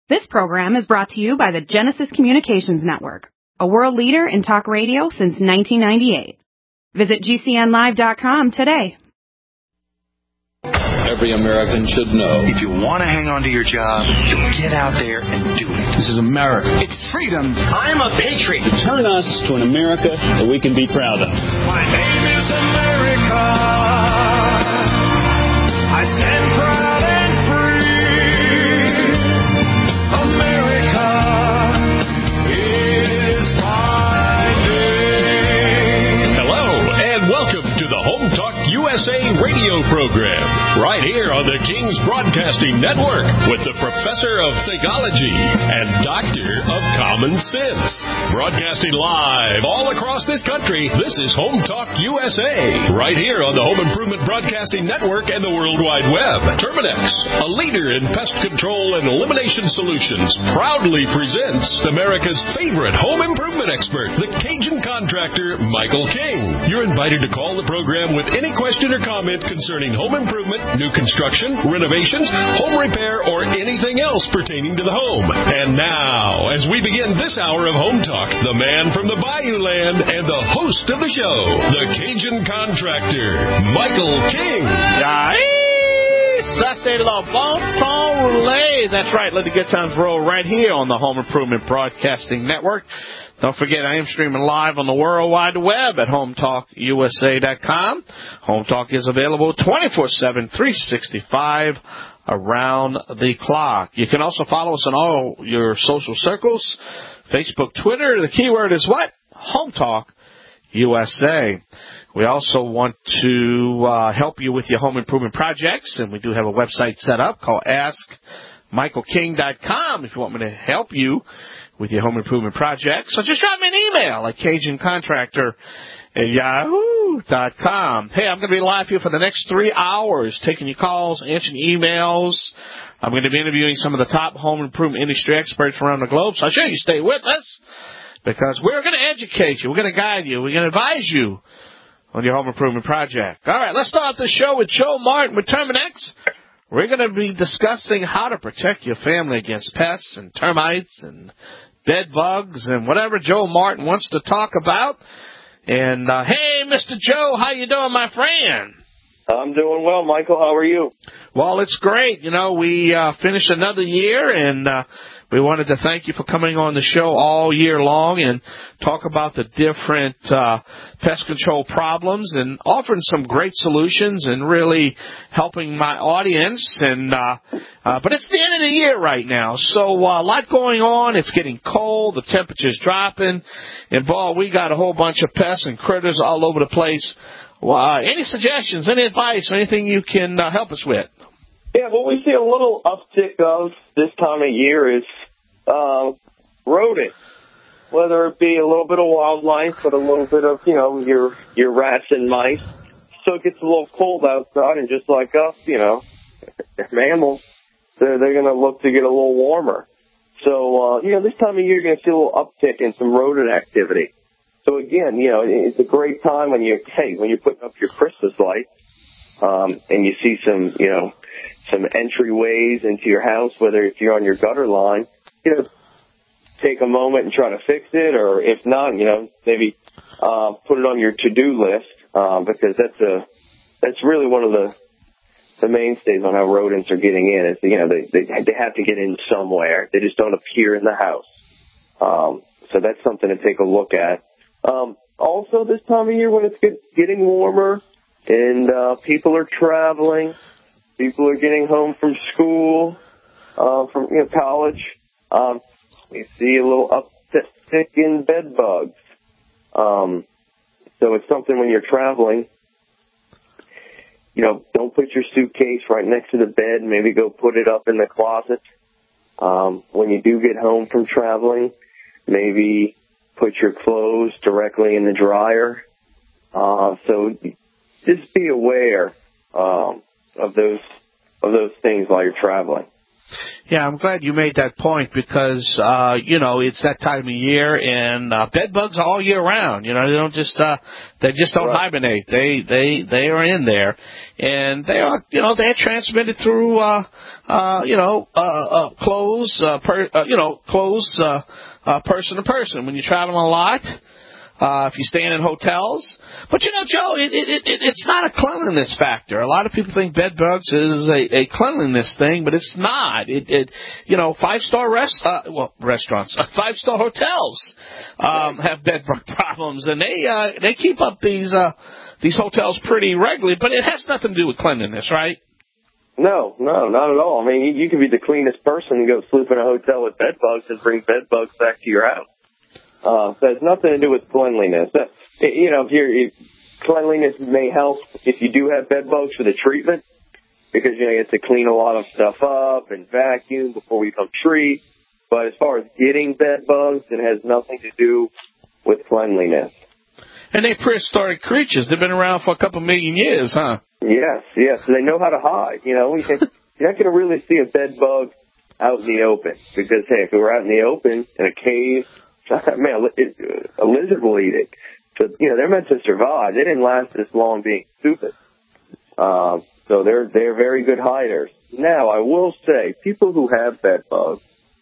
This program is brought to you by the Genesis Communications Network, a world leader in talk radio since 1998. Visit GCNlive.com today. Every American should know. If you want to hang on to your job, you get out there and do it. This is America. It's freedom. I'm a patriot. Turn us to an America that we can be proud of. My name is America. I stand proud and free. America is my name. Hello, and welcome to the Home Talk USA radio program, right here on the King's Broadcasting Network with the Professor of Theology and Doctor of Common Sense. Broadcasting live all across this country, this is Home Talk USA, right here on the Home Improvement Broadcasting Network and the World Wide Web. Terminex, a leader in pest control and elimination solutions, proudly presents America's favorite home improvement expert, the Cajun contractor, Michael King. You're invited to call the program with any question or comment concerning home improvement, new construction, renovations, home repair, or anything else pertaining to the home. And now, as we begin this hour of Home Talk, the man from the Bayou Land and the host of the show, the Cajun contractor, Michael King. That's right. Let the good times roll right here on the Home Improvement Broadcasting Network. Don't forget, I am streaming live on the World Wide Web at HomeTalkUSA.com. Home Talk is available 24/7, 365 around the clock. You can also follow us on all your social circles, Facebook, Twitter. The keyword is what? Home Talk USA. We also want to help you with your home improvement projects, and we do have a website set up called AskMichaelKing.com if you want me to help you with your home improvement projects. So just drop me an email at CajunContractor@yahoo.com. Hey, I'm going to be live here for the next 3 hours, taking your calls, answering emails. I'm going to be interviewing some of the top home improvement industry experts around the globe, so I assure you stay with us because we're going to educate you. We're going to guide you. We're going to advise you on your home improvement project. All right, let's start the show with Joe Martin with Terminex. We're going to be discussing how to protect your family against pests and termites and bed bugs and whatever Joe Martin wants to talk about. And, hey, Mr. Joe, how you doing, my friend? I'm doing well, Michael. How are you? Well, it's great. You know, we finished another year, and we wanted to thank you for coming on the show all year long and talk about the different pest control problems and offering some great solutions and really helping my audience. And but it's the end of the year right now, so a lot going on. It's getting cold. The temperature's dropping. And, boy, we got a whole bunch of pests and critters all over the place. Any suggestions, any advice, anything you can help us with? Yeah, what we see a little uptick of this time of year is rodent, whether it be a little bit of wildlife, but a little bit of, your rats and mice. So it gets a little cold outside, and just like us, mammals, they're going to look to get a little warmer. So, this time of year you're going to see a little uptick in some rodent activity. So again, it's a great time when you're putting up your Christmas lights, and you see some entryways into your house, whether if you're on your gutter line, take a moment and try to fix it, or if not, maybe put it on your to-do list, because that's really one of the mainstays on how rodents are getting in. Is they have to get in somewhere. They just don't appear in the house. So that's something to take a look at. Also, this time of year when it's getting warmer and people are traveling, people are getting home from school, from college, we see a little uptick in bed bugs. So it's something when you're traveling, don't put your suitcase right next to the bed. Maybe go put it up in the closet. When you do get home from traveling, maybe put your clothes directly in the dryer. So just be aware of those things while you're traveling. Yeah, I'm glad you made that point because, it's that time of year and bed bugs all year round. They don't just, they just don't hibernate. They are in there and they are, they're transmitted through, clothes, person to person when you're traveling a lot. If you're staying in hotels. But, Joe, it's not a cleanliness factor. A lot of people think bed bugs is a cleanliness thing, but it's not. Five-star restaurants, five-star hotels have bed bug problems, and they keep up these hotels pretty regularly, but it has nothing to do with cleanliness, right? No, not at all. I mean, you can be the cleanest person and go sleep in a hotel with bed bugs and bring bed bugs back to your house. So it has nothing to do with cleanliness. Cleanliness may help if you do have bed bugs for the treatment because, you have to clean a lot of stuff up and vacuum before we come treat. But as far as getting bed bugs, it has nothing to do with cleanliness. And they're prehistoric creatures. They've been around for a couple million years, huh? Yes. They know how to hide. You're not going to really see a bed bug out in the open because, hey, if it were out in the open in a cave, man, a lizard will eat it. So, they're meant to survive. They didn't last this long being stupid. So they're very good hiders. Now, I will say, people who have bed bugs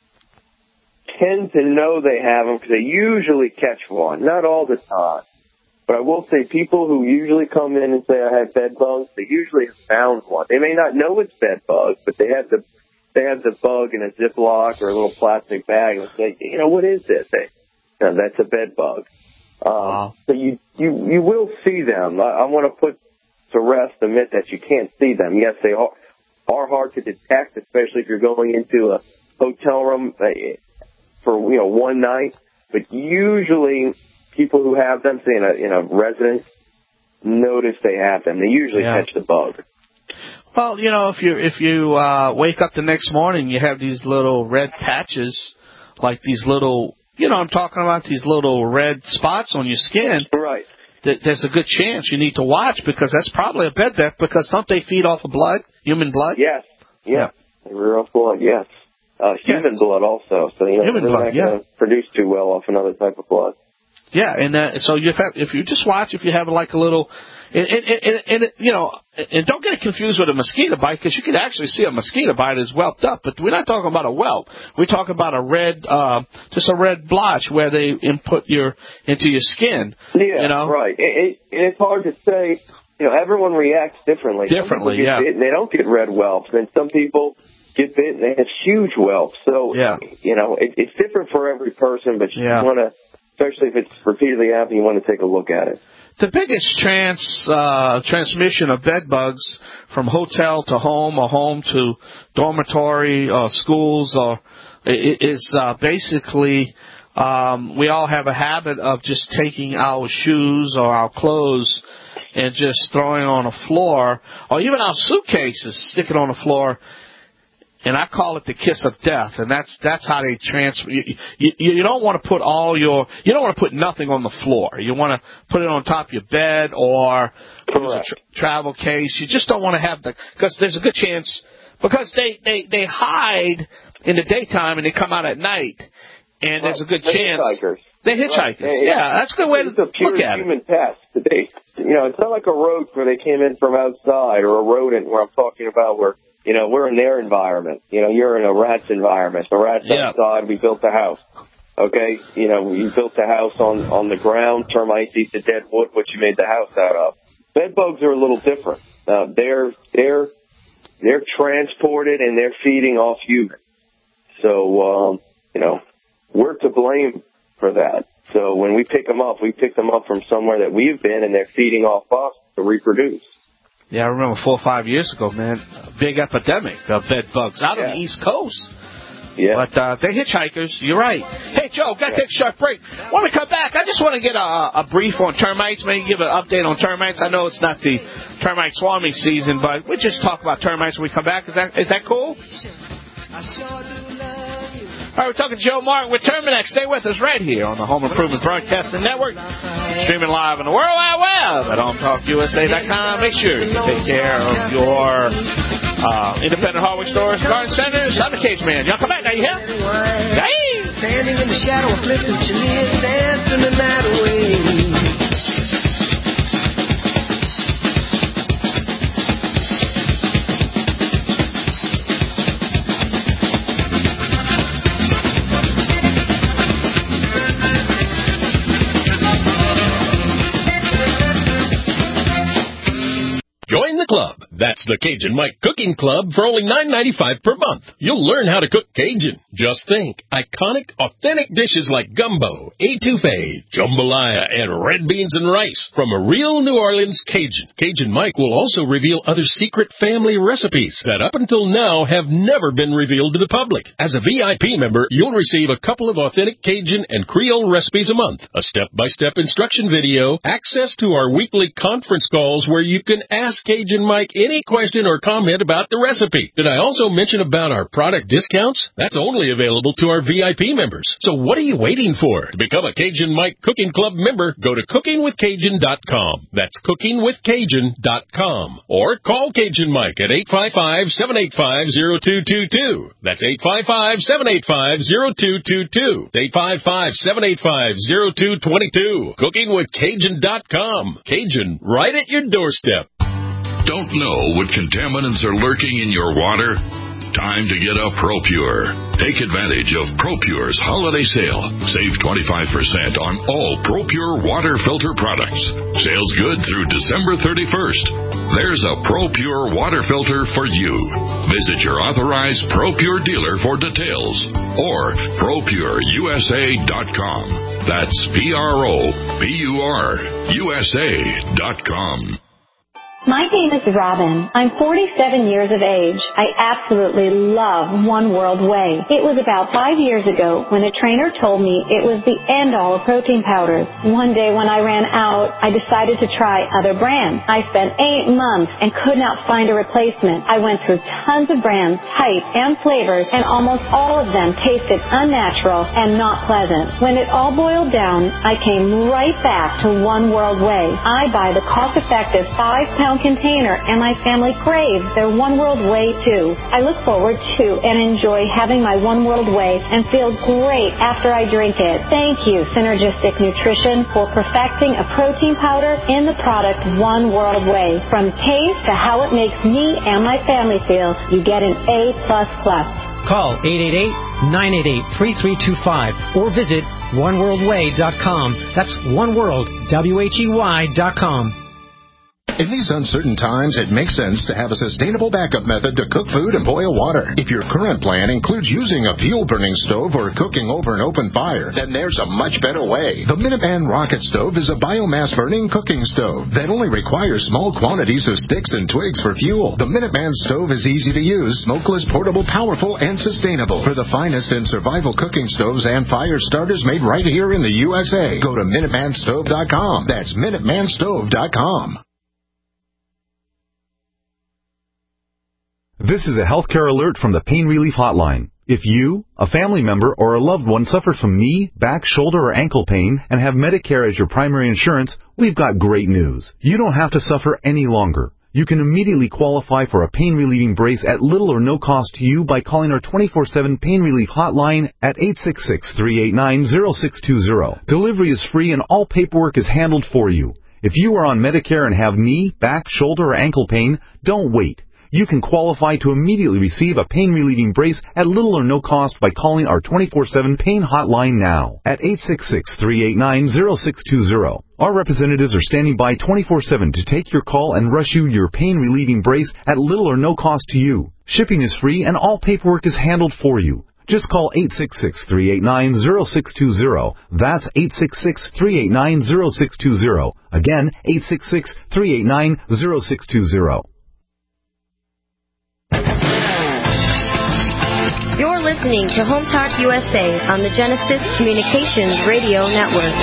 tend to know they have them because they usually catch one. Not all the time. But I will say people who usually come in and say, I have bed bugs, they usually have found one. They may not know it's bed bugs, but they have the bug in a Ziploc or a little plastic bag and say, what is this? That's a bed bug. Wow. So you will see them. I want to put to rest the myth that you can't see them. Yes, they are hard to detect, especially if you're going into a hotel room for one night. But usually people who have them, say in a residence, notice they have them. They usually catch the bug. Well, if you wake up the next morning, you have these little red patches, like these little, I'm talking about these little red spots on your skin. Right. There's a good chance you need to watch because that's probably a bed bug because don't they feed off of blood, human blood? Yes. Yeah. They rear off blood, yes. Human blood also. So, human blood, not going to produce too well off another type of blood. Yeah, and so if you just watch, if you have like a little, and don't get it confused with a mosquito bite because you can actually see a mosquito bite is whelped up, but we're not talking about a whelp. We're talking about a red, just a red blotch where they input into your skin. Yeah, right. It's hard to say. Everyone reacts differently. Differently, some people get bit and they don't get red whelps, and some people get bit and they have huge whelps. So, it's different for every person, but you want to. Especially if it's repeatedly happening, you want to take a look at it. The biggest transmission of bed bugs from hotel to home or home to dormitory or schools is basically we all have a habit of just taking our shoes or our clothes and just throwing it on the floor or even our suitcases, stick it on the floor. And I call it the kiss of death, and that's how they transfer. You don't want to put you don't want to put nothing on the floor. You want to put it on top of your bed or a travel case. You just don't want to have because there's a good chance because they hide in the daytime and they come out at night, and there's a good chance. Hitchhikers. They're hitchhikers. Yeah, that's a good way to look at it. Human pest. It's not like a roach where they came in from outside or a rodent where I'm talking about where. We're in their environment. You're in a rat's environment. The rat's outside. We built the house. Okay? You built the house on the ground. Termites eat the dead wood, which you made the house out of. Bed bugs are a little different. They're transported and they're feeding off humans. So, we're to blame for that. So when we pick them up from somewhere that we've been and they're feeding off us to reproduce. Yeah, I remember 4 or 5 years ago, man, a big epidemic of bed bugs out on the East Coast. Yeah. But they're hitchhikers. You're right. Hey, Joe, got to take a short break. When we come back, I just want to get a brief on termites, maybe give an update on termites. I know it's not the termite swarming season, but we just talk about termites when we come back. Is that cool? All right, we're talking to Joe Martin with Terminex. Stay with us right here on the Home Improvement Broadcasting Network. Streaming live on the World Wide Web at HomeTalkUSA.com. Make sure you take care of your independent hardware stores, garden centers. I'm the Cajun Man. Y'all come back now, you hear? Hey! Standing in the shadow of Clifton Chenier, dancing the night away. Join the club. That's the Cajun Mike Cooking Club for only $9.95 per month. You'll learn how to cook Cajun. Just think, iconic, authentic dishes like gumbo, etouffee, jambalaya, and red beans and rice from a real New Orleans Cajun. Cajun Mike will also reveal other secret family recipes that up until now have never been revealed to the public. As a VIP member, you'll receive a couple of authentic Cajun and Creole recipes a month, a step-by-step instruction video, access to our weekly conference calls where you can ask Cajun Mike any question or comment about the recipe. Did I also mention about our product discounts? That's only available to our VIP members. So what are you waiting for? To become a Cajun Mike Cooking Club member, go to cookingwithcajun.com. That's cookingwithcajun.com. Or call Cajun Mike at 855-785-0222. That's 855-785-0222. 855-785-0222. Cookingwithcajun.com. Cajun, right at your doorstep. Don't know what contaminants are lurking in your water? Time to get a ProPure. Take advantage of ProPure's holiday sale. Save 25% on all ProPure water filter products. Sales good through December 31st. There's a ProPure water filter for you. Visit your authorized ProPure dealer for details or ProPureUSA.com. That's ProPureUSA.com. My name is Robin. I'm 47 years of age. I absolutely love One World Whey. It was about 5 years ago when a trainer told me it was the end-all of protein powders. One day when I ran out, I decided to try other brands. I spent 8 months and could not find a replacement. I went through tons of brands, types, and flavors, and almost all of them tasted unnatural and not pleasant. When it all boiled down, I came right back to One World Whey. I buy the cost-effective 5-pound container, and my family craves their One World Whey too. I look forward to and enjoy having my One World Whey and feel great after I drink it. Thank you, Synergistic Nutrition, for perfecting a protein powder in the product One World Whey. From taste to how it makes me and my family feel, you get an A++. Call 888-988-3325 or visit oneworldwhey.com. That's oneworld.com. In these uncertain times, it makes sense to have a sustainable backup method to cook food and boil water. If your current plan includes using a fuel-burning stove or cooking over an open fire, then there's a much better way. The Minuteman Rocket Stove is a biomass-burning cooking stove that only requires small quantities of sticks and twigs for fuel. The Minuteman Stove is easy to use, smokeless, portable, powerful, and sustainable. For the finest in survival cooking stoves and fire starters made right here in the USA, go to MinutemanStove.com. That's MinutemanStove.com. This is a healthcare alert from the Pain Relief Hotline. If you, a family member, or a loved one suffers from knee, back, shoulder, or ankle pain and have Medicare as your primary insurance, we've got great news. You don't have to suffer any longer. You can immediately qualify for a pain-relieving brace at little or no cost to you by calling our 24/7 Pain Relief Hotline at 866-389-0620. Delivery is free and all paperwork is handled for you. If you are on Medicare and have knee, back, shoulder, or ankle pain, don't wait. You can qualify to immediately receive a pain-relieving brace at little or no cost by calling our 24/7 Pain Hotline now at 866-389-0620. Our representatives are standing by 24/7 to take your call and rush you your pain-relieving brace at little or no cost to you. Shipping is free and all paperwork is handled for you. Just call 866-389-0620. That's 866-389-0620. Again, 866-389-0620. You're listening to Home Talk USA on the Genesis Communications Radio Network.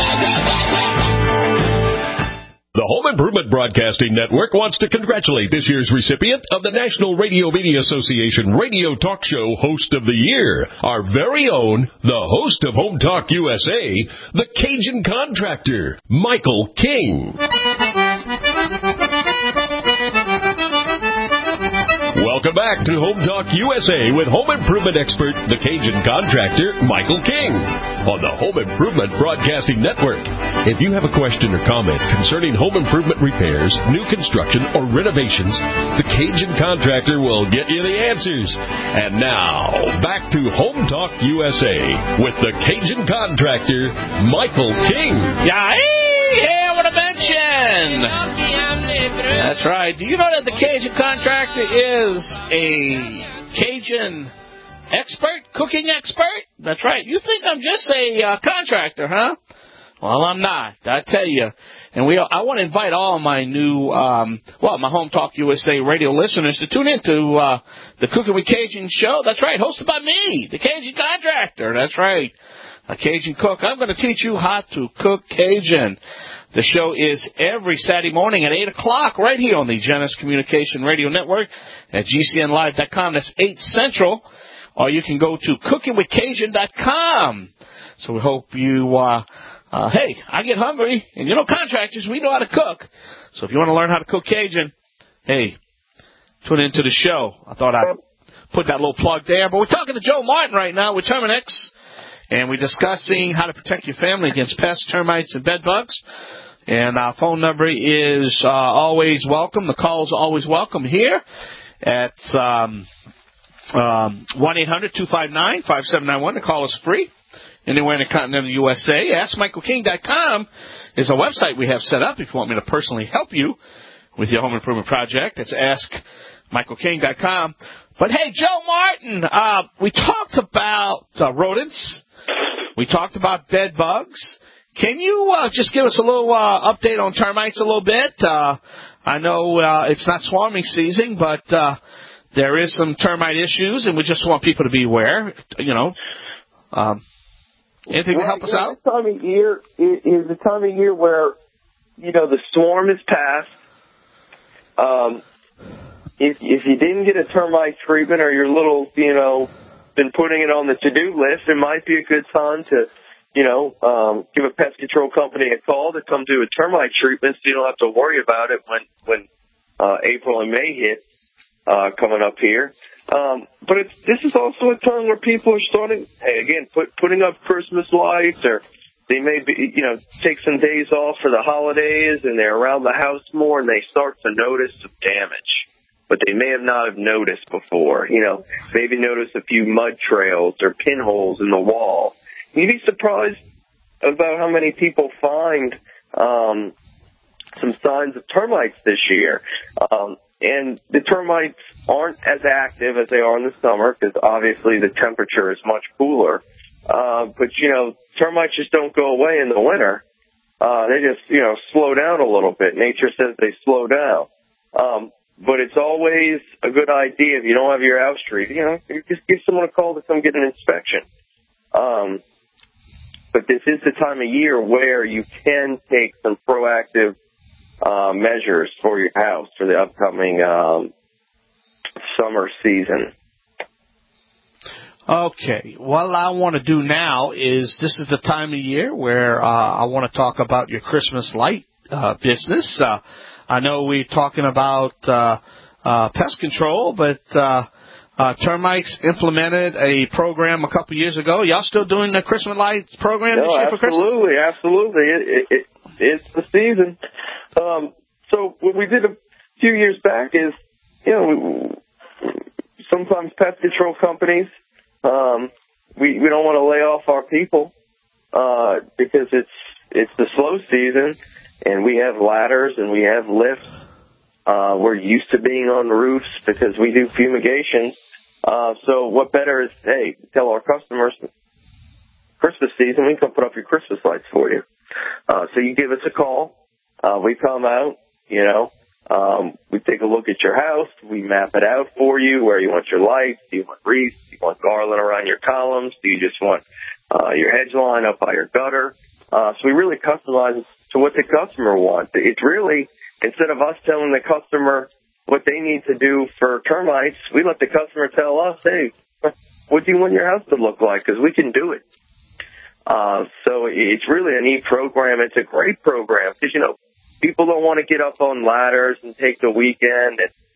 The Home Improvement Broadcasting Network wants to congratulate this year's recipient of the National Radio Media Association Radio Talk Show Host of the Year, our very own, the host of Home Talk USA, the Cajun Contractor, Michael King. Welcome back to Home Talk USA with home improvement expert, the Cajun contractor, Michael King, on the Home Improvement Broadcasting Network. If you have a question or comment concerning home improvement repairs, new construction, or renovations, the Cajun contractor will get you the answers. And now, back to Home Talk USA with the Cajun contractor, Michael King. Yeah, what a mention! That's right. Do you know that the Cajun contractor is a Cajun expert, cooking expert? That's right. You think I'm just a contractor, huh? Well, I'm not. I tell you. And I want to invite all my new, my Home Talk USA radio listeners to tune into the Cooking with Cajun show. That's right, hosted by me, the Cajun contractor. That's right, a Cajun cook. I'm going to teach you how to cook Cajun. The show is every Saturday morning at 8 o'clock right here on the Genesis Communication Radio Network at GCNlive.com. That's 8 Central. Or you can go to cookingwithcajun.com. So we hope you, hey, I get hungry. And you know, contractors, we know how to cook. So if you want to learn how to cook Cajun, hey, tune into the show. I thought I'd put that little plug there. But we're talking to Joe Martin right now with Terminix. And we're discussing how to protect your family against pests, termites, and bed bugs. And our phone number is always welcome. The calls are always welcome here at 1-800-259-5791. The call is free anywhere in the continental USA. AskMichaelKing.com is a website we have set up if you want me to personally help you with your home improvement project. It's AskMichaelKing.com. But, hey, Joe Martin, we talked about rodents. We talked about bed bugs. Can you just give us a little update on termites a little bit? I know it's not swarming season, but there is some termite issues, and we just want people to be aware. You know, anything to help us out? This time of year is the time of year where, you know, the storm is past. If you didn't get a termite treatment or you're little, you know, been putting it on the to-do list, it might be a good time to, you know, give a pest control company a call to come do a termite treatment so you don't have to worry about it when April and May hit coming up here. But this is also a time where people are starting, again, putting up Christmas lights, or they may be, you know, take some days off for the holidays and they're around the house more and they start to notice some damage. But they may have not have noticed before, you know, maybe notice a few mud trails or pinholes in the wall. You'd be surprised about how many people find some signs of termites this year. And the termites aren't as active as they are in the summer because obviously the temperature is much cooler. But, you know, termites just don't go away in the winter. They just, you know, slow down a little bit. Nature says they slow down. But it's always a good idea if you don't have your house treated, you know, just give someone a call to come get an inspection. But this is the time of year where you can take some proactive measures for your house for the upcoming summer season. Okay. What I want to do now is this is the time of year where I want to talk about your Christmas light business. I know we're talking about pest control, but termites implemented a program a couple years ago. Y'all still doing the Christmas lights program this year for Christmas? Absolutely. It's the season. So what we did a few years back is, you know, sometimes pest control companies, we don't want to lay off our people because it's the slow season. And we have ladders and we have lifts. We're used to being on roofs because we do fumigation. So what better is, hey, tell our customers, Christmas season, we can come put up your Christmas lights for you. So you give us a call. We come out, you know, we take a look at your house. We map it out for you, where you want your lights. Do you want wreaths? Do you want garland around your columns? Do you just want your hedge line up by your gutter? So we really customize it to what the customer wants. It's really, instead of us telling the customer what they need to do for termites, we let the customer tell us, hey, what do you want your house to look like? Because we can do it. So it's really a neat program. It's a great program because, you know, people don't want to get up on ladders and take the weekend and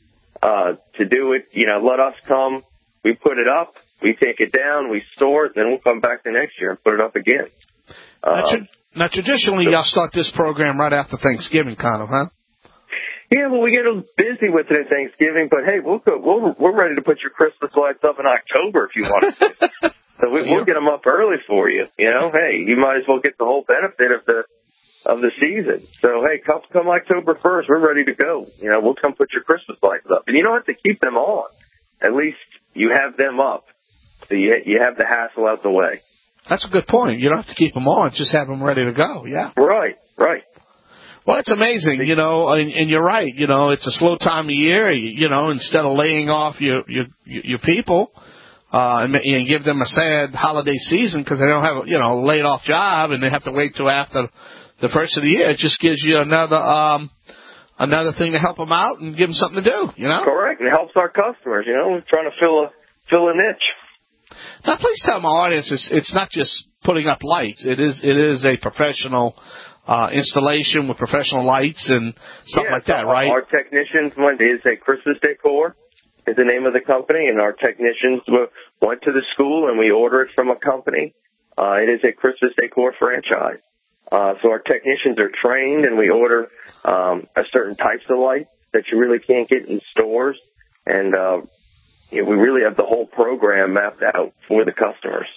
to do it. Let us come. We put it up. We take it down. We store it. Then we'll come back the next year and put it up again. Now, traditionally, y'all start this program right after Thanksgiving, kind of, huh? Yeah, well, we get busy with it at Thanksgiving, but hey, we're ready to put your Christmas lights up in October if you want us to. So we'll get them up early for you. Hey, you might as well get the whole benefit of the season. So hey, come October 1st, we're ready to go. We'll come put your Christmas lights up, and you don't have to keep them on. At least you have them up, so you have the hassle out the way. That's a good point. You don't have to keep them on; just have them ready to go. Yeah. Right. Well, it's amazing, and you're right. It's a slow time of year. Instead of laying off your people and give them a sad holiday season because they don't have a laid off job and they have to wait till after the first of the year, it just gives you another thing to help them out and give them something to do. Correct. It helps our customers. We're trying to fill a niche. Now, please tell my audience it's not just putting up lights. It is a professional installation with professional lights and stuff like that, right? Our technicians is a Christmas Decor is the name of the company, and our technicians went to the school and we order it from a company. It is a Christmas Decor franchise. So our technicians are trained, and we order a certain types of lights that you really can't get in stores, and we really have the whole program mapped out for the customers.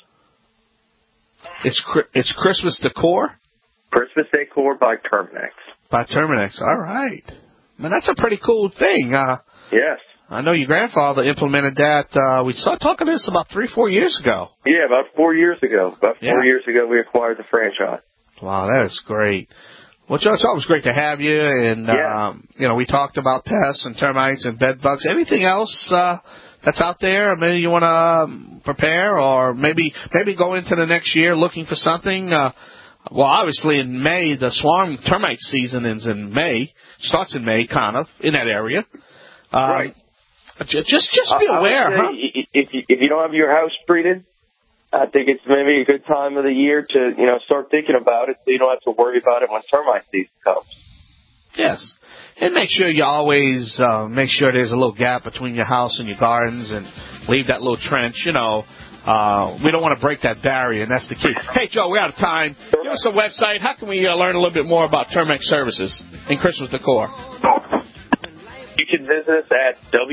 It's Christmas Decor? Christmas Decor by Terminex. By Terminex. All right. Man, that's a pretty cool thing. Yes. I know your grandfather implemented that. We started talking this about 3-4 years ago. Yeah, about 4 years ago. Years ago, we acquired the franchise. Wow, that is great. Well, Joe, it's always great to have you. And, we talked about pests and termites and bed bugs. Anything else that's out there? Maybe you want to prepare, or maybe go into the next year looking for something? Well, obviously in May, the swarm termite season ends in May. Starts in May, kind of, in that area. Right. Just be aware, huh? If you don't have your house treated, I think it's maybe a good time of the year to, start thinking about it so you don't have to worry about it when termite season comes. Yes. And make sure you always make sure there's a little gap between your house and your gardens, and leave that little trench, We don't want to break that barrier, and that's the key. Hey, Joe, we're out of time. Give us a website. How can we learn a little bit more about Terminex services and Christmas Decor? You can visit us at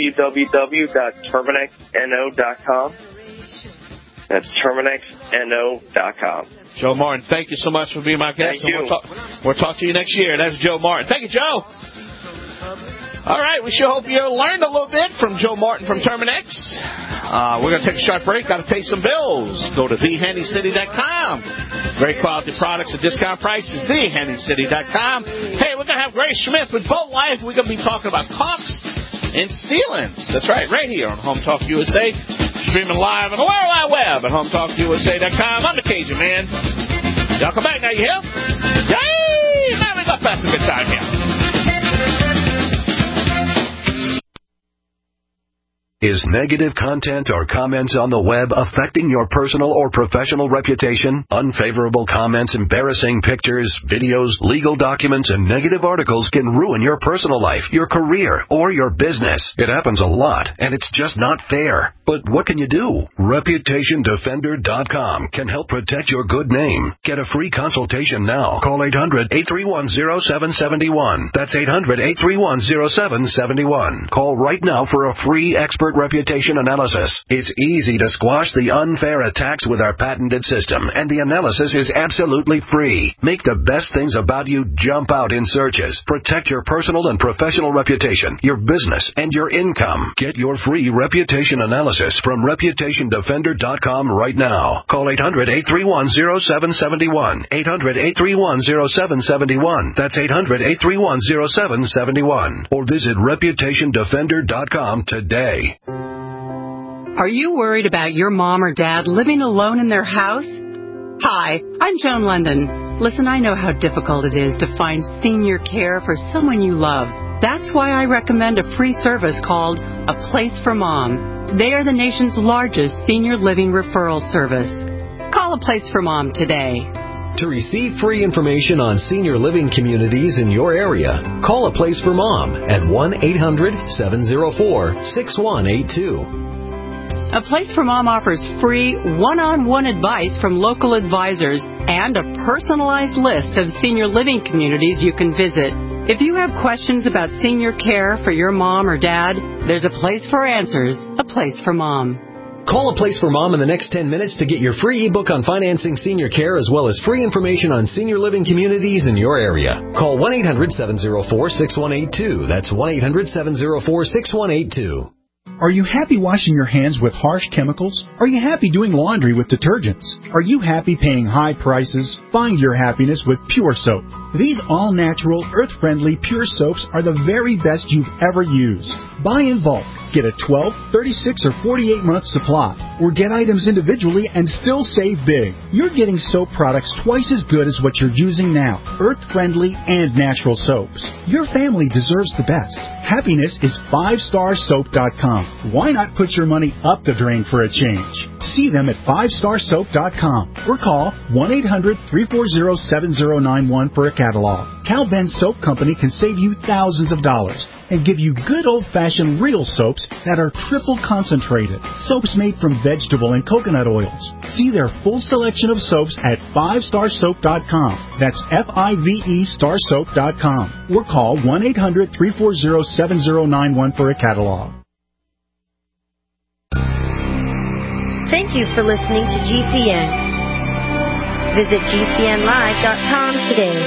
www.terminexno.com. That's terminexno.com. Joe Martin, thank you so much for being my guest. Thank you. We'll talk to you next year. That's Joe Martin. Thank you, Joe. All right, we sure hope you learned a little bit from Joe Martin from Terminex. We're going to take a short break. Got to pay some bills. Go to thehandycity.com. Great quality products at discount prices. thehandycity.com. Hey, we're going to have Grace Smith with Boat Life. We're going to be talking about caulks and sealants. That's right here on Home Talk USA. Streaming live on the World Wide Web at HomeTalkUSA.com. I'm the Cajun Man. Y'all come back now, you hear? Yay! Now we got past a good time here. Is negative content or comments on the web affecting your personal or professional reputation? Unfavorable comments, embarrassing pictures, videos, legal documents, and negative articles can ruin your personal life, your career, or your business. It happens a lot, and it's just not fair. But what can you do? ReputationDefender.com can help protect your good name. Get a free consultation now. Call 800-831-0771. That's 800-831-0771. Call right now for a free expert reputation analysis. It's easy to squash the unfair attacks with our patented system, and the analysis is absolutely free. Make the best things about you jump out in searches. Protect your personal and professional reputation, your business, and your income. Get your free reputation analysis from ReputationDefender.com right now. Call 800-831-0771. 800-831-0771. That's 800-831-0771. Or visit ReputationDefender.com today. Are you worried about your mom or dad living alone in their house? Hi, I'm Joan London. Listen, I know how difficult it is to find senior care for someone you love. That's why I recommend a free service called A Place for Mom. They are the nation's largest senior living referral service. Call A Place for Mom today. To receive free information on senior living communities in your area, call A Place for Mom at 1-800-704-6182. A Place for Mom offers free one-on-one advice from local advisors and a personalized list of senior living communities you can visit. If you have questions about senior care for your mom or dad, there's a place for answers, A Place for Mom. Call A Place for Mom in the next 10 minutes to get your free ebook on financing senior care as well as free information on senior living communities in your area. Call 1-800-704-6182. That's 1-800-704-6182. Are you happy washing your hands with harsh chemicals? Are you happy doing laundry with detergents? Are you happy paying high prices? Find your happiness with Pure Soap. These all-natural, earth-friendly Pure Soaps are the very best you've ever used. Buy in bulk. Get a 12, 36, or 48-month supply, or get items individually and still save big. You're getting soap products twice as good as what you're using now, earth-friendly and natural soaps. Your family deserves the best. Happiness is 5starsoap.com. Why not put your money up the drain for a change? See them at 5starsoap.com or call 1-800-340-7091 for a catalog. Cal Ben Soap Company can save you thousands of dollars and give you good old-fashioned real soaps that are triple concentrated. Soaps made from vegetable and coconut oils. See their full selection of soaps at 5starsoap.com. That's F-I-V-E starsoap.com. Or call 1-800-340-7091 for a catalog. Thank you for listening to GCN. Visit GCNlive.com today.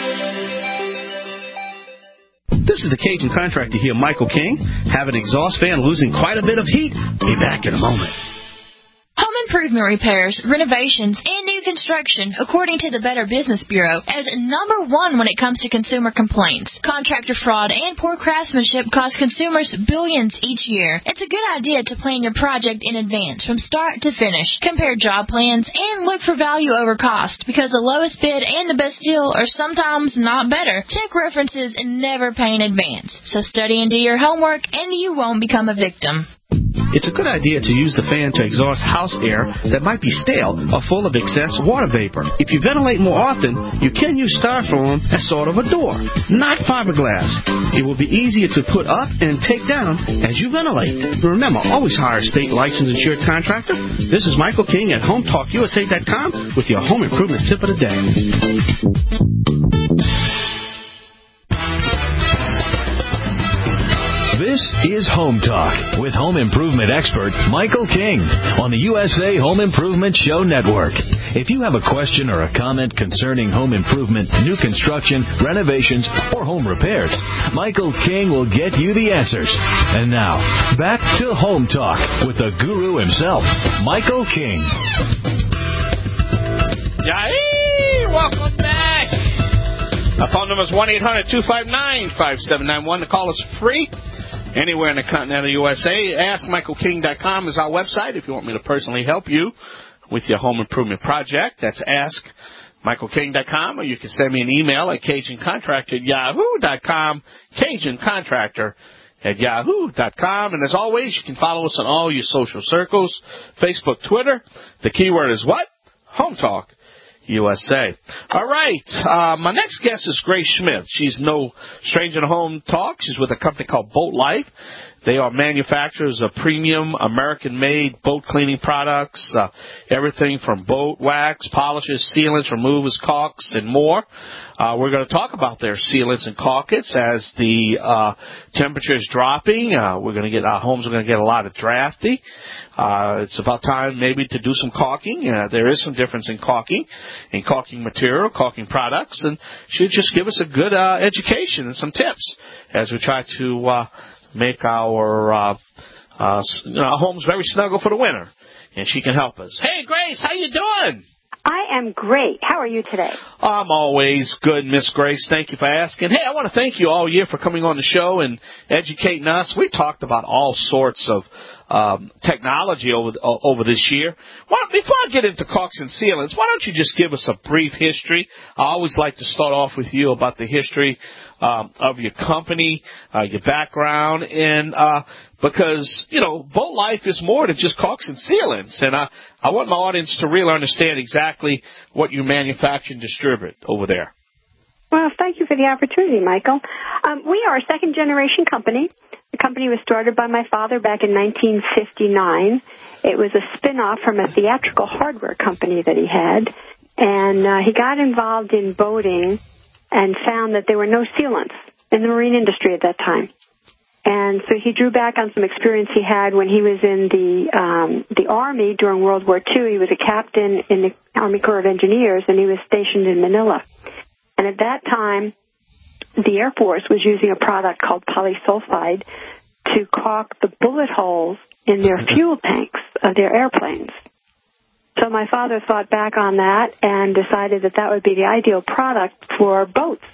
This is the Cajun contractor here, Michael King. Have an exhaust fan losing quite a bit of heat? Be back in a moment. Home improvement repairs, renovations, and new construction, according to the Better Business Bureau, as number one when it comes to consumer complaints. Contractor fraud and poor craftsmanship cost consumers billions each year. It's a good idea to plan your project in advance from start to finish. Compare job plans and look for value over cost, because the lowest bid and the best deal are sometimes not better. Check references and never pay in advance. So study and do your homework, and you won't become a victim. It's a good idea to use the fan to exhaust house air that might be stale or full of excess water vapor. If you ventilate more often, you can use styrofoam as sort of a door, not fiberglass. It will be easier to put up and take down as you ventilate. Remember, always hire a state licensed insured contractor. This is Michael King at HomeTalkUSA.com with your home improvement tip of the day. This is Home Talk with home improvement expert Michael King on the USA Home Improvement Show Network. If you have a question or a comment concerning home improvement, new construction, renovations, or home repairs, Michael King will get you the answers. And now, back to Home Talk with the guru himself, Michael King. Yay! Welcome back. Our phone number is 1-800-259-5791. The call is free. Anywhere in the continental USA. AskMichaelKing.com is our website if you want me to personally help you with your home improvement project. That's AskMichaelKing.com, or you can send me an email at CajunContractor@yahoo.com, CajunContractor@yahoo.com. And as always, you can follow us on all your social circles, Facebook, Twitter. The keyword is what? Home Talk USA. All right. My next guest is Grace Smith. She's no stranger to Home Talk. She's with a company called Boat Life. They are manufacturers of premium American-made boat cleaning products, everything from boat wax, polishes, sealants, removers, caulks, and more. We're going to talk about their sealants and caulkits as the temperature is dropping. Our homes are going to get a lot of drafty. It's about time maybe to do some caulking. There is some difference in caulking material, caulking products, and she'll just give us a good education and some tips as we try to make our homes very snuggle for the winter, and she can help us. Hey, Grace, how you doing? I am great. How are you today? I'm always good, Miss Grace. Thank you for asking. Hey, I want to thank you all year for coming on the show and educating us. We talked about all sorts of technology over this year. Before I get into caulks and sealants, why don't you just give us a brief history? I always like to start off with you about the history of your company, your background, and because, Boat Life is more than just caulks and sealants. And I want my audience to really understand exactly what you manufacture and distribute over there. Well, thank you for the opportunity, Michael. We are a second-generation company. The company was started by my father back in 1959. It was a spin-off from a theatrical hardware company that he had. And he got involved in boating and found that there were no sealants in the marine industry at that time. And so he drew back on some experience he had when he was in the Army during World War II. He was a captain in the Army Corps of Engineers, and he was stationed in Manila. And at that time, the Air Force was using a product called polysulfide to caulk the bullet holes in their fuel tanks of their airplanes. So my father thought back on that and decided that that would be the ideal product for boats.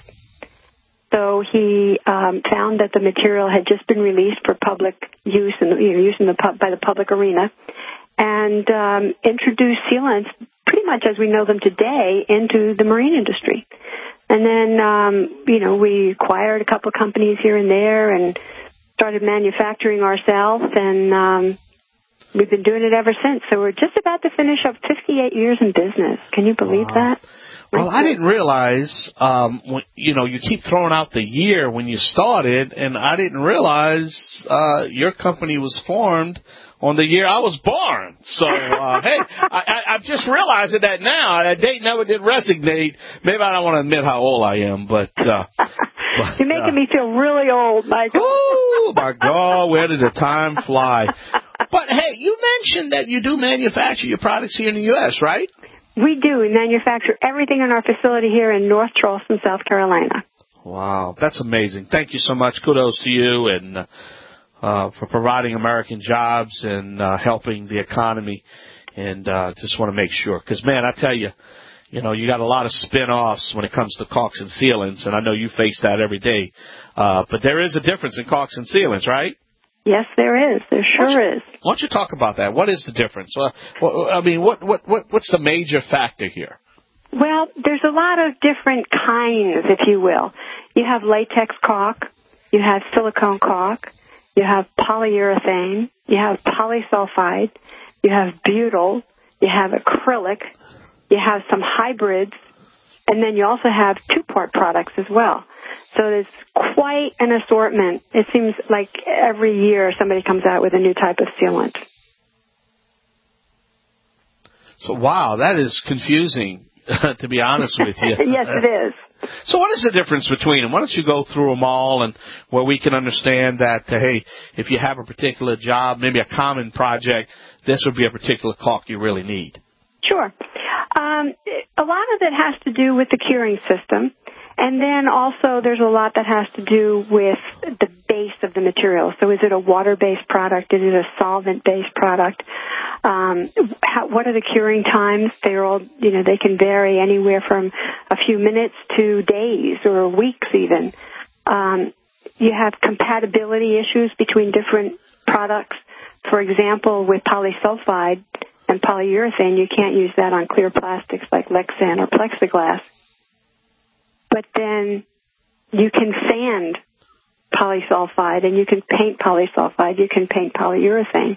So he found that the material had just been released for public use and by the public arena, and introduced sealants pretty much as we know them today into the marine industry. And then we acquired a couple of companies here and there and started manufacturing ourselves, and we've been doing it ever since. So we're just about to finish up 58 years in business. Can you believe that? Well, I didn't realize, you keep throwing out the year when you started, and I didn't realize your company was formed on the year I was born. So, hey, I'm just realizing that now. That date never did resonate. Maybe I don't want to admit how old I am, but you're making me feel really old, Michael. Oh, my God, where did the time fly? But, hey, you mentioned that you do manufacture your products here in the U.S., right? We do. We manufacture everything in our facility here in North Charleston, South Carolina. Wow, that's amazing. Thank you so much. Kudos to you and for providing American jobs and helping the economy. And just want to make sure. Because, man, I tell you, you got a lot of spin-offs when it comes to caulks and sealants, and I know you face that every day. But there is a difference in caulks and sealants, right? Yes, there is. There sure is. Why don't you talk about that? What is the difference? What's the major factor here? Well, there's a lot of different kinds, if you will. You have latex caulk, you have silicone caulk, you have polyurethane, you have polysulfide, you have butyl, you have acrylic, you have some hybrids, and then you also have two-part products as well. So there's quite an assortment. It seems like every year somebody comes out with a new type of sealant. So, wow, that is confusing, to be honest with you. Yes, it is. So what is the difference between them? Why don't you go through them all and where we can understand that, hey, if you have a particular job, maybe a common project, this would be a particular caulk you really need. Sure. A lot of it has to do with the curing system. And then also there's a lot that has to do with the base of the material. So is it a water-based product? Is it a solvent-based product? What are the curing times? They're all, they can vary anywhere from a few minutes to days or weeks even. You have compatibility issues between different products. For example, with polysulfide and polyurethane, you can't use that on clear plastics like Lexan or plexiglass. But then you can sand polysulfide and you can paint polysulfide. You can paint polyurethane.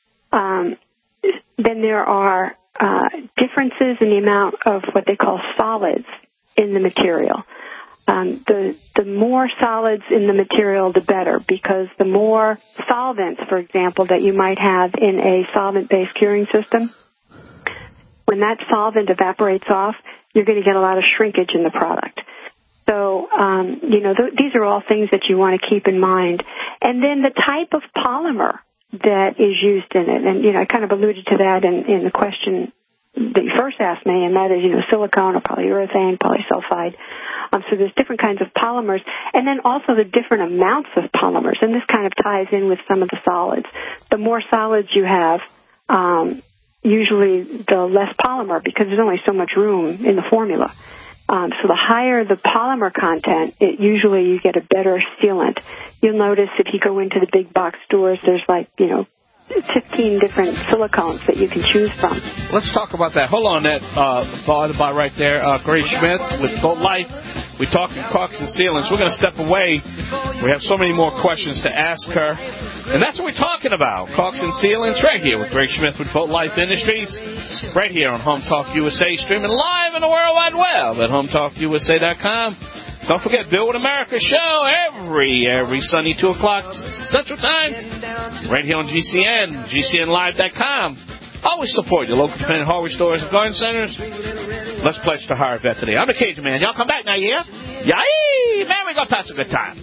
Then there are differences in the amount of what they call solids in the material. The more solids in the material, the better, because the more solvents, for example, that you might have in a solvent-based curing system, when that solvent evaporates off, you're going to get a lot of shrinkage in the product. So, these are all things that you want to keep in mind. And then the type of polymer that is used in it. And, I kind of alluded to that in the question that you first asked me, and that is, silicone or polyurethane, polysulfide. So there's different kinds of polymers. And then also the different amounts of polymers. And this kind of ties in with some of the solids. The more solids you have, usually the less polymer, because there's only so much room in the formula. So the higher the polymer content, usually you get a better sealant. You'll notice if you go into the big box stores, there's 15 different silicones that you can choose from. Let's talk about that. Hold on that thought about right there. Grace Schmidt with Boat Life. We talked caulks and sealants. We're going to step away. We have so many more questions to ask her. And that's what we're talking about, caulks and sealants, right here with Greg Smith with Boat Life Industries, right here on Home Talk USA, streaming live in the World Wide Web at HomeTalkUSA.com. Don't forget, Build America show every Sunday, 2 o'clock Central Time, right here on GCN, GCNlive.com. Always support your local independent hardware stores and garden centers. Let's pledge to hire a vet today. I'm the Cajun Man. Y'all come back now, yeah? Yay! Man, we're going to pass a good time.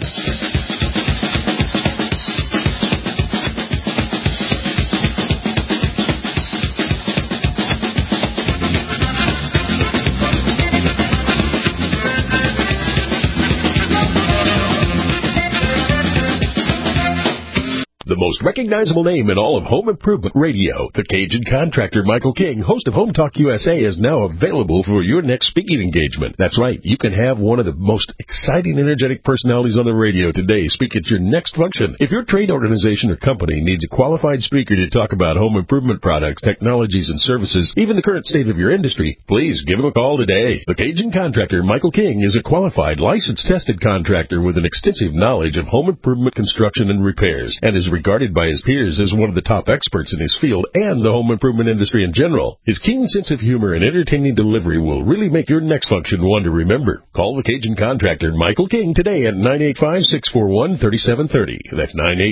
The most recognizable name in all of home improvement radio, the Cajun Contractor Michael King, host of Home Talk USA, is now available for your next speaking engagement. That's right, you can have one of the most exciting, energetic personalities on the radio today speak at your next function. If your trade organization or company needs a qualified speaker to talk about home improvement products, technologies, and services, even the current state of your industry, please give him a call today. The Cajun Contractor Michael King is a qualified, licensed, tested contractor with an extensive knowledge of home improvement construction and repairs, and is regarded by his peers as one of the top experts in his field and the home improvement industry in general. His keen sense of humor and entertaining delivery will really make your next function one to remember. Call the Cajun Contractor Michael King today at 985-641-3730. That's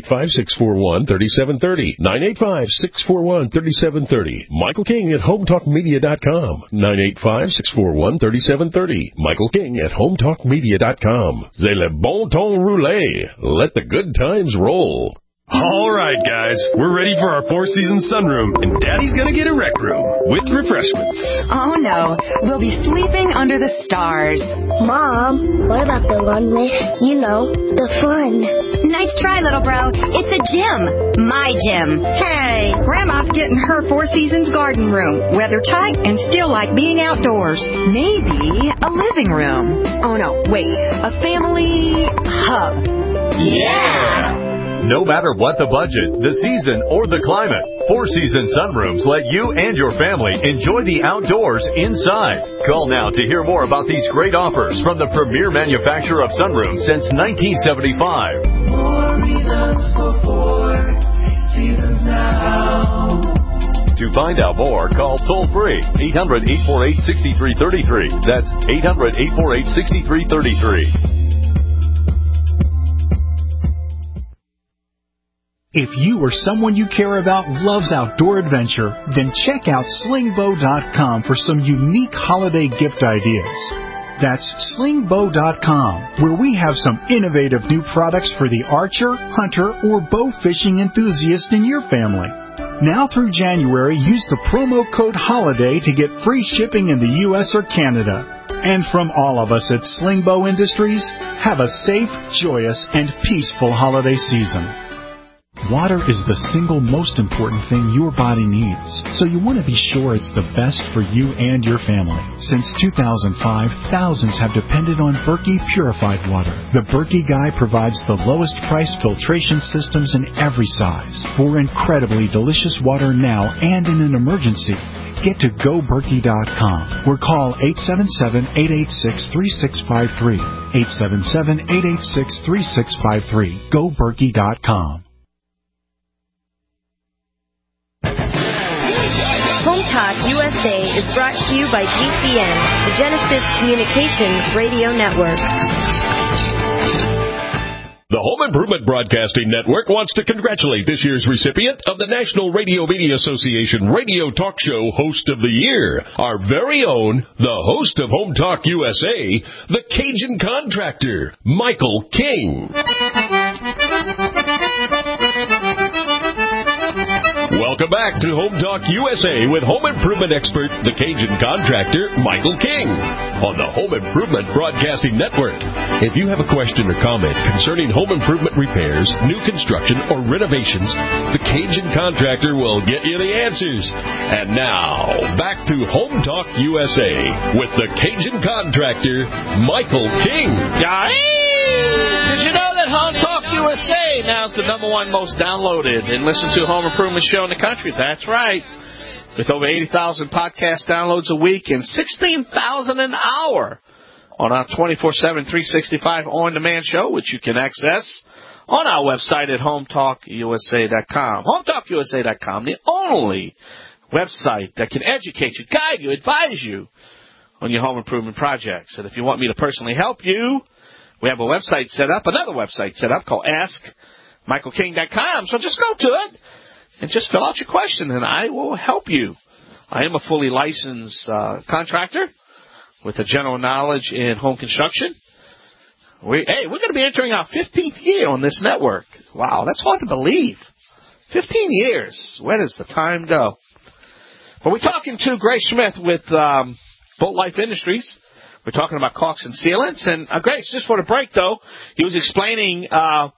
985-641-3730. 985-641-3730. Michael King at HomeTalkMedia.com. 985-641-3730. Michael King at HomeTalkMedia.com. C'est le bon ton roulé. Let the good times roll. All right, guys, we're ready for our four-season sunroom, and Daddy's gonna get a rec room with refreshments. Oh, no. We'll be sleeping under the stars. Mom, what about the one with, the fun? Nice try, little bro. It's a gym. My gym. Hey, Grandma's getting her Four Seasons garden room. Weather tight and still like being outdoors. Maybe a living room. Oh, no, wait. A family hub. Yeah! No matter what the budget, the season, or the climate, Four Seasons Sunrooms let you and your family enjoy the outdoors inside. Call now to hear more about these great offers from the premier manufacturer of sunrooms since 1975. More reasons for Four Seasons now. To find out more, call toll-free 800-848-6333. That's 800-848-6333. If you or someone you care about loves outdoor adventure, then check out slingbow.com for some unique holiday gift ideas. That's slingbow.com, where we have some innovative new products for the archer, hunter, or bow fishing enthusiast in your family. Now through January, use the promo code HOLIDAY to get free shipping in the U.S. or Canada. And from all of us at Slingbow Industries, have a safe, joyous, and peaceful holiday season. Water is the single most important thing your body needs, so you want to be sure it's the best for you and your family. Since 2005, thousands have depended on Berkey purified water. The Berkey Guy provides the lowest price filtration systems in every size for incredibly delicious water now and in an emergency. Get to GoBerkey.com or call 877-886-3653. 877-886-3653. GoBerkey.com. Home Talk USA is brought to you by GCN, the Genesis Communications Radio Network. The Home Improvement Broadcasting Network wants to congratulate this year's recipient of the National Radio Media Association Radio Talk Show Host of the Year, our very own, the host of Home Talk USA, the Cajun Contractor, Michael King. Welcome back to Home Talk USA with home improvement expert, the Cajun Contractor, Michael King, on the Home Improvement Broadcasting Network. If you have a question or comment concerning home improvement repairs, new construction, or renovations, the Cajun Contractor will get you the answers. And now, back to Home Talk USA with the Cajun Contractor, Michael King. Did you know that Home Talk USA now is the #1 most downloaded and listened to home improvement show in the country? That's right. With over 80,000 podcast downloads a week and 16,000 an hour on our 24/7, 365 on-demand show, which you can access on our website at HometalkUSA.com. HometalkUSA.com, the only website that can educate you, guide you, advise you on your home improvement projects. And if you want me to personally help you, we have a website set up, another website set up called AskMichaelKing.com. So just go to it and just fill out your question, and I will help you. I am a fully licensed contractor with a general knowledge in home construction. We're going to be entering our 15th year on this network. Wow, that's hard to believe. 15 years. Where does the time go? Well, we're talking to Grace Smith with Bolt Life Industries. We're talking about caulks and sealants. And Grace, just for the break, though, he was explaining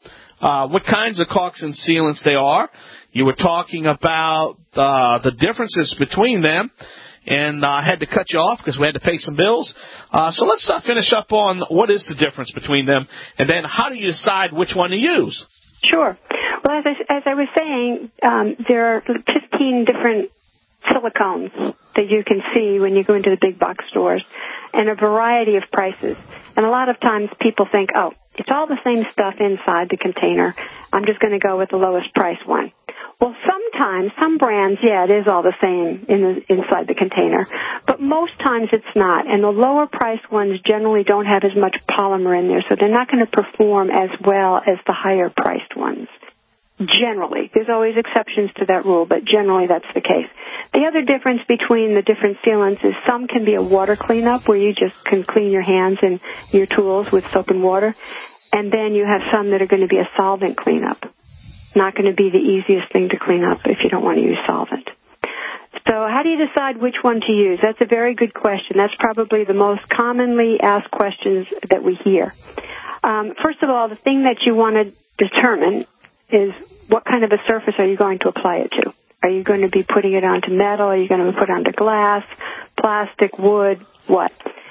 what kinds of caulks and sealants they are. You were talking about the differences between them. And I had to cut you off because we had to pay some bills. So let's finish up on what is the difference between them, and then how do you decide which one to use? Sure. Well, as I was saying, there are 15 different silicones that you can see when you go into the big box stores, and a variety of prices. And a lot of times people think, oh, it's all the same stuff inside the container. I'm just going to go with the lowest price one. Well, sometimes, some brands, it is all the same inside the container. But most times it's not. And the lower priced ones generally don't have as much polymer in there, so they're not going to perform as well as the higher priced ones. Generally. There's always exceptions to that rule, but generally that's the case. The other difference between the different sealants is some can be a water cleanup where you just can clean your hands and your tools with soap and water. And then you have some that are going to be a solvent cleanup. Not going to be the easiest thing to clean up if you don't want to use solvent. So how do you decide which one to use? That's a very good question. That's probably the most commonly asked questions that we hear. First of all, the thing that you want to determine is what kind of a surface are you going to apply it to? Are you going to be putting it onto metal? Are you going to put it onto glass, plastic, wood, what?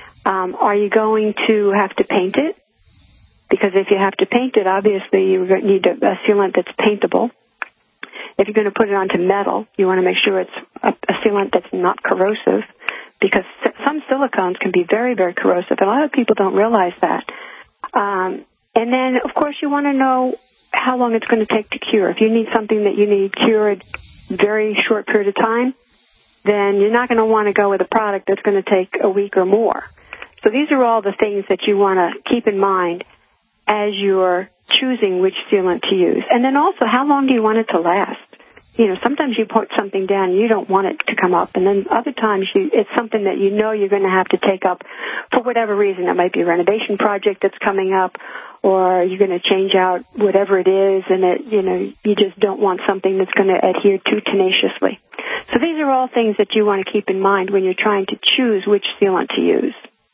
Are you going to have to paint it? Because if you have to paint it, obviously you need a sealant that's paintable. If you're going to put it onto metal, you want to make sure it's a sealant that's not corrosive, because some silicones can be very, very corrosive, and a lot of people don't realize that. And then, of course, you want to know how long it's going to take to cure. If you need something that you need cured very short period of time, then you're not going to want to go with a product that's going to take a week or more. So these are all the things that you want to keep in mind as you're choosing which sealant to use. And then also, how long do you want it to last? You know, sometimes you put something down and you don't want it to come up, and then other times it's something that you know you're going to have to take up for whatever reason. It might be a renovation project that's coming up, or you're going to change out whatever it is, and you just don't want something that's going to adhere too tenaciously. So these are all things that you want to keep in mind when you're trying to choose which sealant to use.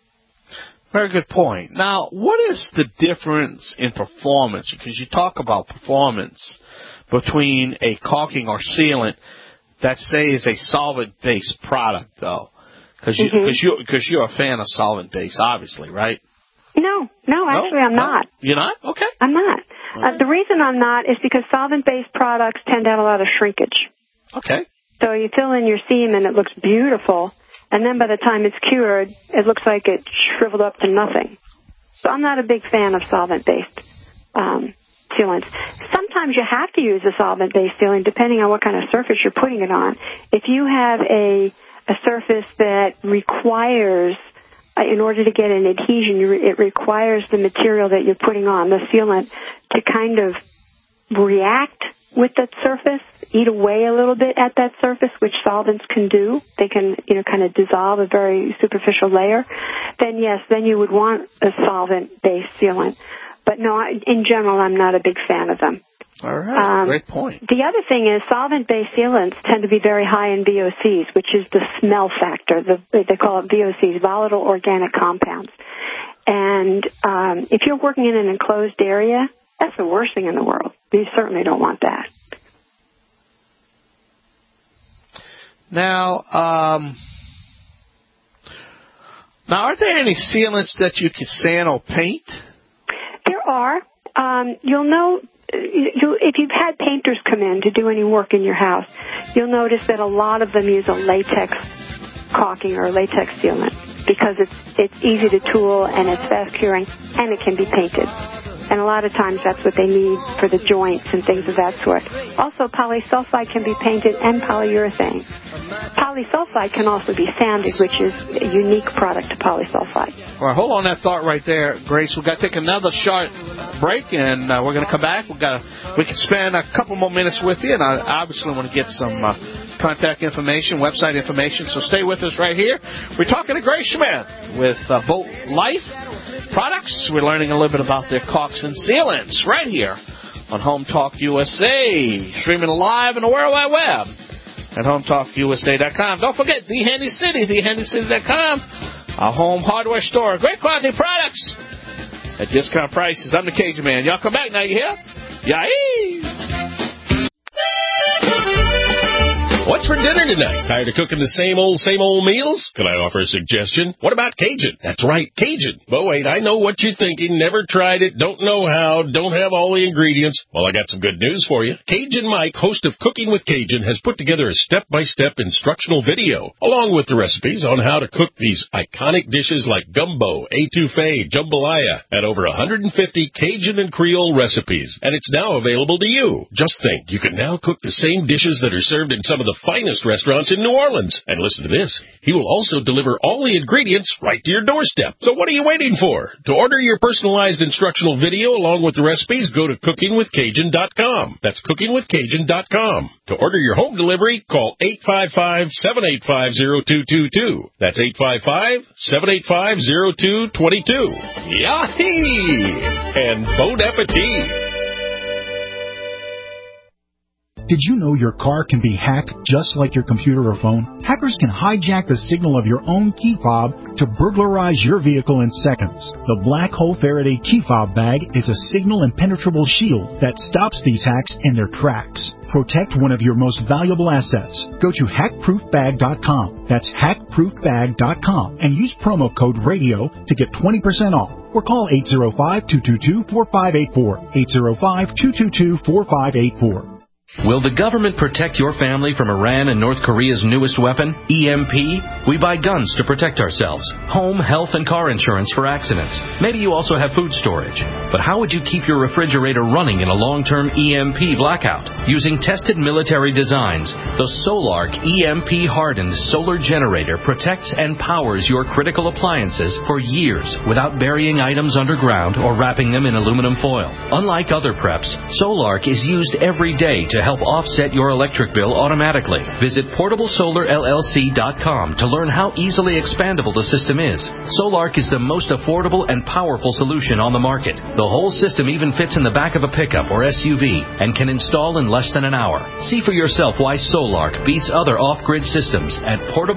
Very good point. Now, what is the difference in performance? Because you talk about performance between a caulking or sealant that, say, is a solvent-based product, though. Because you're a fan of solvent-based, obviously, right? No, actually I'm not. You're not? Okay. I'm not. Okay. The reason I'm not is because solvent-based products tend to have a lot of shrinkage. Okay. So you fill in your seam and it looks beautiful, and then by the time it's cured, it looks like it shriveled up to nothing. So I'm not a big fan of solvent-based sealants. Sometimes you have to use a solvent-based sealant depending on what kind of surface you're putting it on. If you have a surface that requires, in order to get an adhesion, it requires the material that you're putting on, the sealant, to kind of react with that surface, eat away a little bit at that surface, which solvents can do. They can, kind of dissolve a very superficial layer. Then yes, then you would want a solvent-based sealant. But no, in general, I'm not a big fan of them. All right, great point. The other thing is solvent-based sealants tend to be very high in VOCs, which is the smell factor. They call it VOCs, volatile organic compounds. And if you're working in an enclosed area, that's the worst thing in the world. You certainly don't want that. Now, are there any sealants that you can sand or paint? There are. You'll know, if you've had painters come in to do any work in your house, you'll notice that a lot of them use a latex caulking or latex sealant. because it's easy to tool and it's fast curing and it can be painted. And a lot of times that's what they need for the joints and things of that sort. Also, polysulfide can be painted and polyurethane. Polysulfide can also be sanded, which is a unique product to polysulfide. All right, hold on that thought right there, Grace. We've got to take another short break, and we're going to come back. We can spend a couple more minutes with you, and I obviously want to get some contact information, website information, so stay with us right here. We're talking to Grace Schmidt with Boat Life Products. We're learning a little bit about their caulks and sealants right here on Home Talk USA, streaming live on the World Wide Web at HomeTalkUSA.com. Don't forget, The Handy City, TheHandyCity.com, our home hardware store. Great quality products at discount prices. I'm the Cajun Man. Y'all come back now, you hear? Yay! What's for dinner tonight? Tired of cooking the same old meals? Can I offer a suggestion? What about Cajun? That's right, Cajun. But wait, I know what you're thinking. Never tried it, don't know how, don't have all the ingredients. Well, I got some good news for you. Cajun Mike, host of Cooking with Cajun, has put together a step-by-step instructional video, along with the recipes on how to cook these iconic dishes like gumbo, etouffee, jambalaya, and over 150 Cajun and Creole recipes. And it's now available to you. Just think, you can now cook the same dishes that are served in some of the finest restaurants in New Orleans. And listen to this. He will also deliver all the ingredients right to your doorstep. So what are you waiting for? To order your personalized instructional video along with the recipes, go to cookingwithcajun.com. That's cookingwithcajun.com. To order your home delivery, call 855-785-0222. That's 855-785-0222. Yahee! And bon appetit! Did you know your car can be hacked just like your computer or phone? Hackers can hijack the signal of your own key fob to burglarize your vehicle in seconds. The Black Hole Faraday key fob bag is a signal impenetrable shield that stops these hacks in their tracks. Protect one of your most valuable assets. Go to hackproofbag.com. That's hackproofbag.com and use promo code RADIO to get 20% off. Or call 805-222-4584. 805-222-4584. Will the government protect your family from Iran and North Korea's newest weapon, EMP? We buy guns to protect ourselves, home, health, and car insurance for accidents. Maybe you also have food storage. But how would you keep your refrigerator running in a long-term EMP blackout? Using tested military designs, the Solark EMP-hardened solar generator protects and powers your critical appliances for years without burying items underground or wrapping them in aluminum foil. Unlike other preps, Solark is used every day to help offset your electric bill automatically. Visit PortableSolarLLC.com to learn how easily expandable the system is. Solark is the most affordable and powerful solution on the market. The whole system even fits in the back of a pickup or SUV and can install in less than an hour. See for yourself why Solark beats other off-grid systems at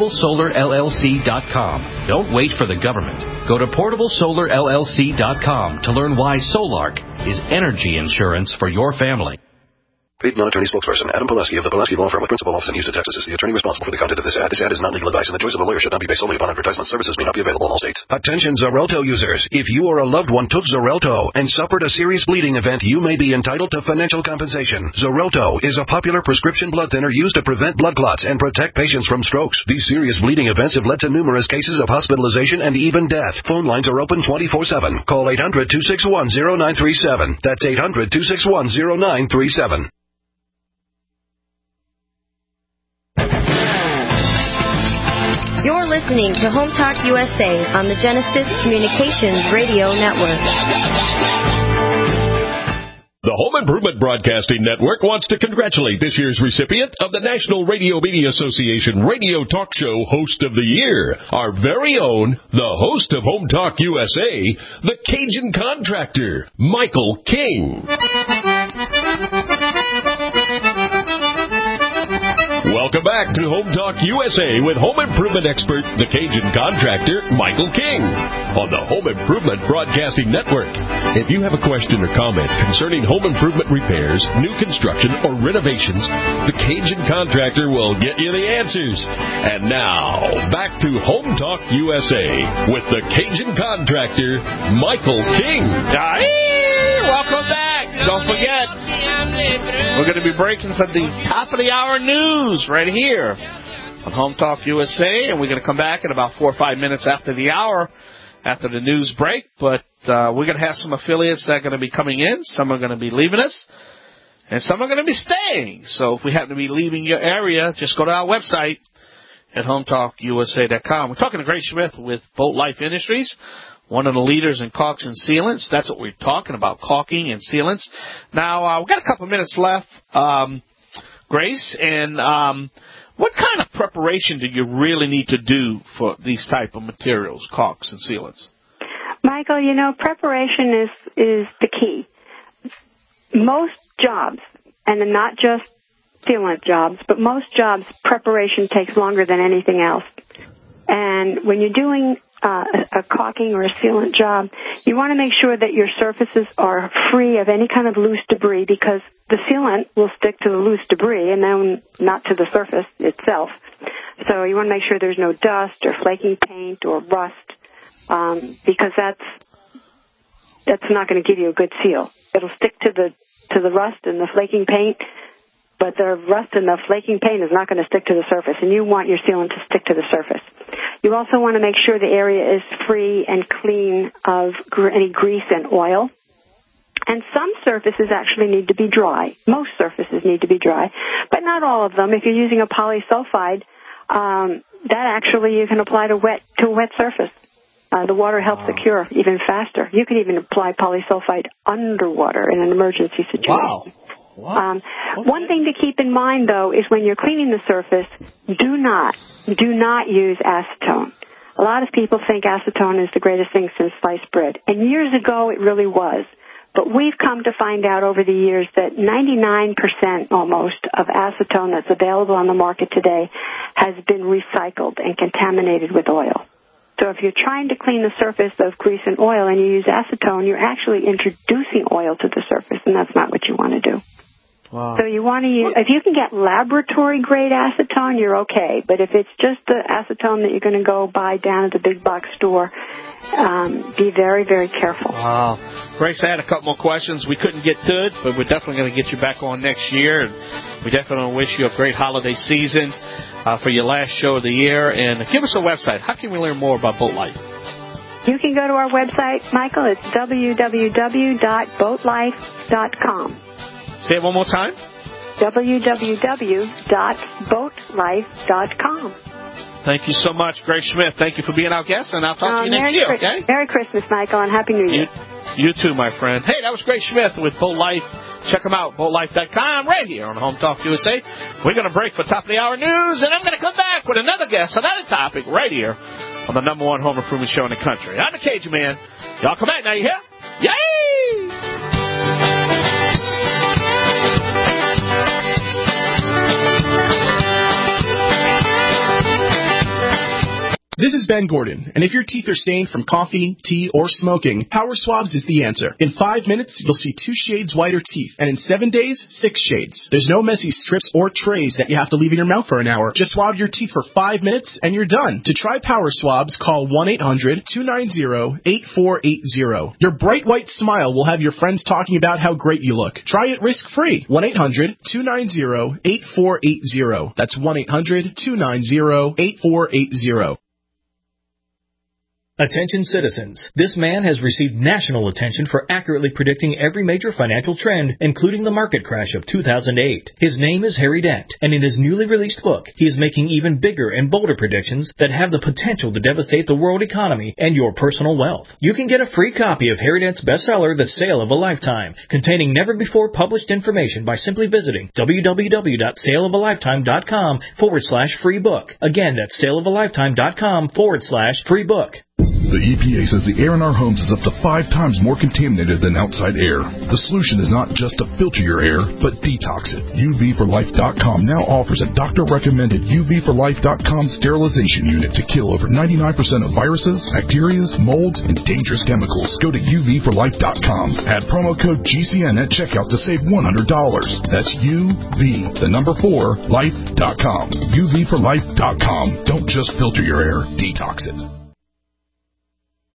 PortableSolarLLC.com. Don't wait for the government. Go to PortableSolarLLC.com to learn why Solark is energy insurance for your family. Paid non-attorney spokesperson Adam Pileski of the Pileski Law Firm with principal office in Houston, Texas is the attorney responsible for the content of this ad. This ad is not legal advice, and the choice of a lawyer should not be based solely upon advertisement. Services may not be available in all states. Attention Xarelto users. If you or a loved one took Xarelto and suffered a serious bleeding event, you may be entitled to financial compensation. Xarelto is a popular prescription blood thinner used to prevent blood clots and protect patients from strokes. These serious bleeding events have led to numerous cases of hospitalization and even death. Phone lines are open 24/7. Call 800-261-0937. That's 800-261-0937. You're listening to Home Talk USA on the Genesis Communications Radio Network. The Home Improvement Broadcasting Network wants to congratulate this year's recipient of the National Radio Media Association Radio Talk Show Host of the Year, our very own, the host of Home Talk USA, the Cajun Contractor, Michael King. Welcome back to Home Talk USA with home improvement expert, the Cajun Contractor, Michael King, on the Home Improvement Broadcasting Network. If you have a question or comment concerning home improvement repairs, new construction, or renovations, the Cajun Contractor will get you the answers. And now, back to Home Talk USA with the Cajun Contractor, Michael King. Welcome back. Don't forget, we're going to be breaking for the top of the hour news right here on Home Talk USA, and we're going to come back in about 4 or 5 minutes after the hour, after the news break. But we're going to have some affiliates that are going to be coming in. Some are going to be leaving us, and some are going to be staying. So if we happen to be leaving your area, just go to our website at HomeTalkUSA.com. We're talking to Grace Smith with Boat Life Industries, one of the leaders in caulks and sealants. That's what we're talking about, caulking and sealants. Now, we've got a couple of minutes left, Grace, and what kind of preparation do you really need to do for these type of materials, caulks and sealants? Michael, preparation is the key. Most jobs, and not just sealant jobs, but most jobs, preparation takes longer than anything else. And when you're doing a caulking or a sealant job, you want to make sure that your surfaces are free of any kind of loose debris, because the sealant will stick to the loose debris and then not to the surface itself. So you want to make sure there's no dust or flaking paint or rust, because that's not going to give you a good seal. It'll stick to the rust and the flaking paint, but the rust and the flaking paint is not going to stick to the surface, and you want your sealant to stick to the surface. You also want to make sure the area is free and clean of any grease and oil. And some surfaces actually need to be dry. Most surfaces need to be dry, but not all of them. If you're using a polysulfide, that actually you can apply to a wet surface. The water helps the cure even faster. You can even apply polysulfide underwater in an emergency situation. Wow. One thing to keep in mind, though, is when you're cleaning the surface, do not use acetone. A lot of people think acetone is the greatest thing since sliced bread, and years ago it really was. But we've come to find out over the years that 99% almost of acetone that's available on the market today has been recycled and contaminated with oil. So if you're trying to clean the surface of grease and oil and you use acetone, you're actually introducing oil to the surface, and that's not what you want to do. Wow. So you want to use, if you can get laboratory-grade acetone, you're okay. But if it's just the acetone that you're going to go buy down at the big box store, be very, very careful. Wow. Grace, I had a couple more questions. We couldn't get to it, but we're definitely going to get you back on next year. And we definitely wish you a great holiday season for your last show of the year. And give us a website. How can we learn more about Boat Life? You can go to our website, Michael. It's www.boatlife.com. Say it one more time. www.boatlife.com. Thank you so much, Grace Smith. Thank you for being our guest, and I'll talk to you next year, okay? Merry Christmas, Michael, and Happy New Year. You too, my friend. Hey, that was Grace Smith with Boat Life. Check them out, boatlife.com, right here on Home Talk USA. We're going to break for top of the hour news, and I'm going to come back with another guest, another topic, right here on the number one home improvement show in the country. I'm the Cajun Man. Y'all come back now, you hear? Yay! This is Ben Gordon, and if your teeth are stained from coffee, tea, or smoking, Power Swabs is the answer. In 5 minutes, you'll see 2 shades whiter teeth, and in 7 days, 6 shades. There's no messy strips or trays that you have to leave in your mouth for an hour. Just swab your teeth for 5 minutes, and you're done. To try Power Swabs, call 1-800-290-8480. Your bright white smile will have your friends talking about how great you look. Try it risk-free. 1-800-290-8480. That's 1-800-290-8480. Attention citizens. This man has received national attention for accurately predicting every major financial trend, including the market crash of 2008. His name is Harry Dent, and in his newly released book, he is making even bigger and bolder predictions that have the potential to devastate the world economy and your personal wealth. You can get a free copy of Harry Dent's bestseller, The Sale of a Lifetime, containing never-before-published information by simply visiting www.saleofalifetime.com/free book. Again, that's saleofalifetime.com/free book. The EPA says the air in our homes is up to 5 times more contaminated than outside air. The solution is not just to filter your air, but detox it. UVforlife.com now offers a doctor-recommended UVforlife.com sterilization unit to kill over 99% of viruses, bacteria, molds, and dangerous chemicals. Go to UVforlife.com. Add promo code GCN at checkout to save $100. That's UV4life.com. UVforlife.com. Don't just filter your air, detox it.